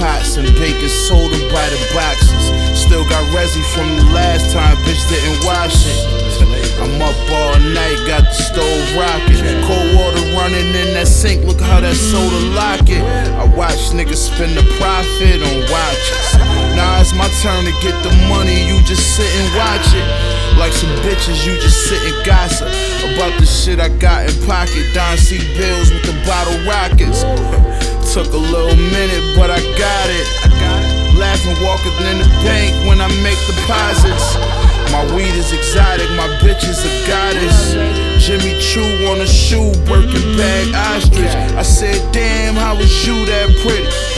pots and baking soda by the boxes. Still got resi from the last time, bitch didn't wash it. I'm up all night, got the stove rocking. Cold water running in that sink, look how that soda lock it. I watch niggas spend the profit on watches. Now it's my turn to get the money, you just sit and watch it. Like some bitches, you just sit and gossip about the shit I got in pocket. Don C. Bills with the bottle rockets. Took a little minute, but I got it. Laughing, walking in the bank when I make deposits. My weed is exotic, my bitch is a goddess. Jimmy Choo on a shoe, Birkin bag ostrich. I said, damn, how was you that pretty?